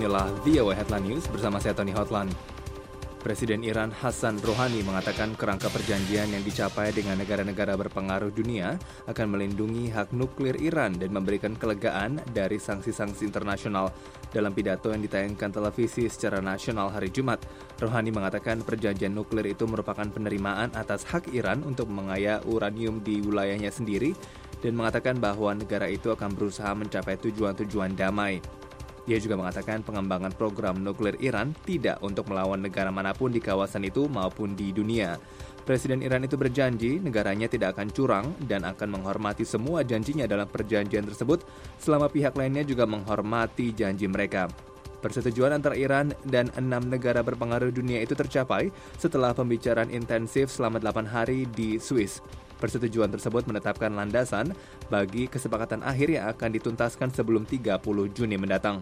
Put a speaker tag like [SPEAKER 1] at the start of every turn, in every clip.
[SPEAKER 1] adalah VOA Headline News bersama saya Tony Hotlan. Presiden Iran Hassan Rouhani mengatakan kerangka perjanjian yang dicapai dengan negara-negara berpengaruh dunia akan melindungi hak nuklir Iran dan memberikan kelegaan dari sanksi-sanksi internasional. Dalam pidato yang ditayangkan televisi secara nasional hari Jumat, Rouhani mengatakan perjanjian nuklir itu merupakan penerimaan atas hak Iran untuk mengaya uranium di wilayahnya sendiri dan mengatakan bahwa negara itu akan berusaha mencapai tujuan-tujuan damai. Dia juga mengatakan pengembangan program nuklir Iran tidak untuk melawan negara manapun di kawasan itu maupun di dunia. Presiden Iran itu berjanji negaranya tidak akan curang dan akan menghormati semua janjinya dalam perjanjian tersebut selama pihak lainnya juga menghormati janji mereka. Persetujuan antara Iran dan 6 negara berpengaruh dunia itu tercapai setelah pembicaraan intensif selama 8 hari di Swiss. Persetujuan tersebut menetapkan landasan bagi kesepakatan akhir yang akan dituntaskan sebelum 30 Juni mendatang.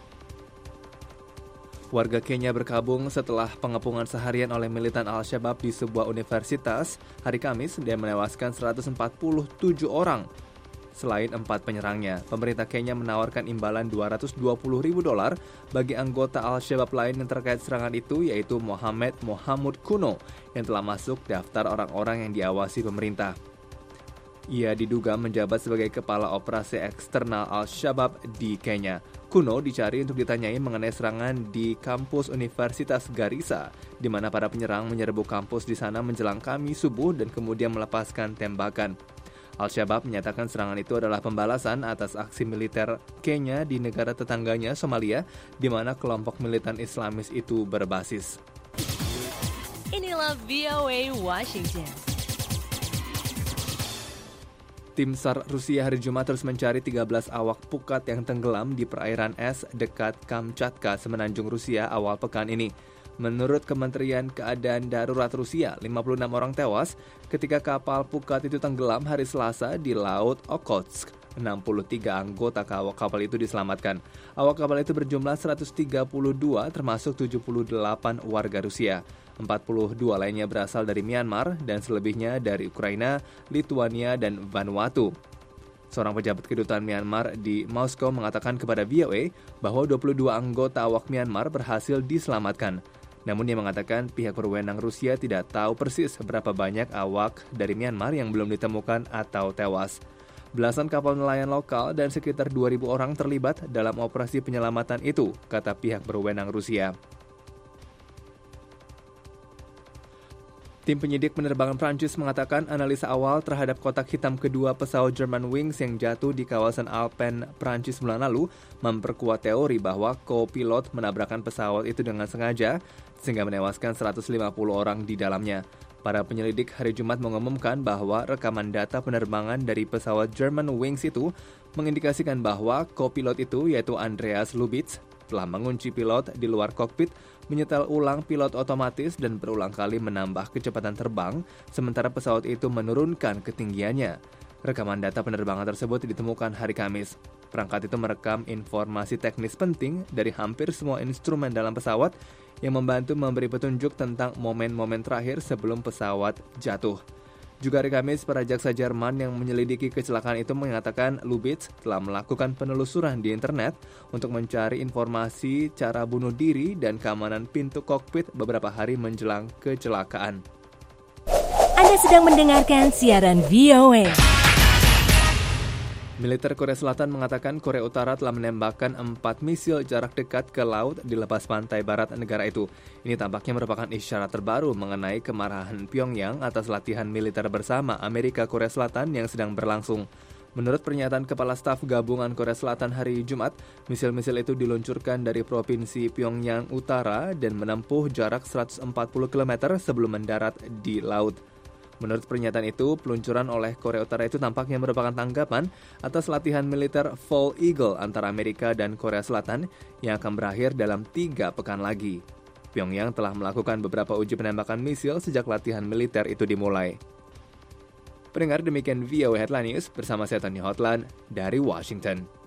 [SPEAKER 1] Warga Kenya berkabung setelah pengepungan seharian oleh militan Al-Shabaab di sebuah universitas hari Kamis dan menewaskan 147 orang. Selain 4 penyerangnya, pemerintah Kenya menawarkan imbalan $220,000 bagi anggota Al-Shabaab lain yang terkait serangan itu, yaitu Mohammed Kuno, yang telah masuk daftar orang-orang yang diawasi pemerintah. Ia diduga menjabat sebagai kepala operasi eksternal Al-Shabaab di Kenya. Kuno dicari untuk ditanyai mengenai serangan di kampus Universitas Garissa, di mana para penyerang menyerbu kampus di sana menjelang Kamis subuh dan kemudian melepaskan tembakan. Al-Shabaab menyatakan serangan itu adalah pembalasan atas aksi militer Kenya di negara tetangganya Somalia, di mana kelompok militan Islamis itu berbasis.
[SPEAKER 2] Inilah VOA Washington.
[SPEAKER 1] Tim SAR Rusia hari Jumat terus mencari 13 awak pukat yang tenggelam di perairan es dekat Kamchatka, semenanjung Rusia awal pekan ini. Menurut Kementerian Keadaan Darurat Rusia, 56 orang tewas ketika kapal pukat itu tenggelam hari Selasa di Laut Okhotsk. 63 anggota awak kapal itu diselamatkan. Awak kapal itu berjumlah 132 termasuk 78 warga Rusia. 42 lainnya berasal dari Myanmar dan selebihnya dari Ukraina, Lituania, dan Vanuatu. Seorang pejabat kedutaan Myanmar di Moskow mengatakan kepada VOA bahwa 22 anggota awak Myanmar berhasil diselamatkan. Namun dia mengatakan pihak berwenang Rusia tidak tahu persis berapa banyak awak dari Myanmar yang belum ditemukan atau tewas. Belasan kapal nelayan lokal dan sekitar 2.000 orang terlibat dalam operasi penyelamatan itu, kata pihak berwenang Rusia. Tim penyidik penerbangan Prancis mengatakan analisa awal terhadap kotak hitam kedua pesawat Germanwings yang jatuh di kawasan Alpen, Prancis bulan lalu memperkuat teori bahwa co-pilot menabrakkan pesawat itu dengan sengaja sehingga menewaskan 150 orang di dalamnya. Para penyelidik hari Jumat mengumumkan bahwa rekaman data penerbangan dari pesawat Germanwings itu mengindikasikan bahwa co-pilot itu yaitu Andreas Lubitz telah mengunci pilot di luar kokpit, menyetel ulang pilot otomatis dan berulang kali menambah kecepatan terbang, sementara pesawat itu menurunkan ketinggiannya. Rekaman data penerbangan tersebut ditemukan hari Kamis. Perangkat itu merekam informasi teknis penting dari hampir semua instrumen dalam pesawat yang membantu memberi petunjuk tentang momen-momen terakhir sebelum pesawat jatuh. Juga hari Kamis, para jaksa Jerman yang menyelidiki kecelakaan itu mengatakan Lubitz telah melakukan penelusuran di internet untuk mencari informasi cara bunuh diri dan keamanan pintu kokpit beberapa hari menjelang kecelakaan.
[SPEAKER 2] Anda sedang mendengarkan siaran VOA.
[SPEAKER 1] Militer Korea Selatan mengatakan Korea Utara telah menembakkan 4 misil jarak dekat ke laut di lepas pantai barat negara itu. Ini tampaknya merupakan isyarat terbaru mengenai kemarahan Pyongyang atas latihan militer bersama Amerika Korea Selatan yang sedang berlangsung. Menurut pernyataan Kepala Staf Gabungan Korea Selatan hari Jumat, misil-misil itu diluncurkan dari Provinsi Pyongyang Utara dan menempuh jarak 140 km sebelum mendarat di laut. Menurut pernyataan itu, peluncuran oleh Korea Utara itu tampaknya merupakan tanggapan atas latihan militer Fall Eagle antara Amerika dan Korea Selatan yang akan berakhir dalam 3 pekan lagi. Pyongyang telah melakukan beberapa uji penembakan misil sejak latihan militer itu dimulai. Pendengar, demikian VOA Headline News bersama saya Tony Hotlan dari Washington.